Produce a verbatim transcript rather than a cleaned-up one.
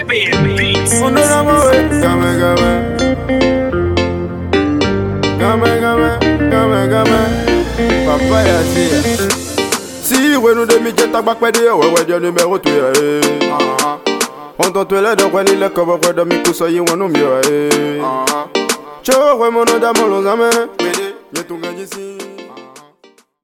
On est là, ouais. Gamin, gamin. Gamin, gamin, gamin, gamin. Papa y'a dit. Si, ouais, nous demi jet à bac pédé, ouais, ouais, Dieu numéro deux. On t'en tué là, donc, ouais, il est comme un de mi soyez, on nous mieux. Ciao, ouais, mon nom d'amour, l'on amène. Mais tout gagne ici.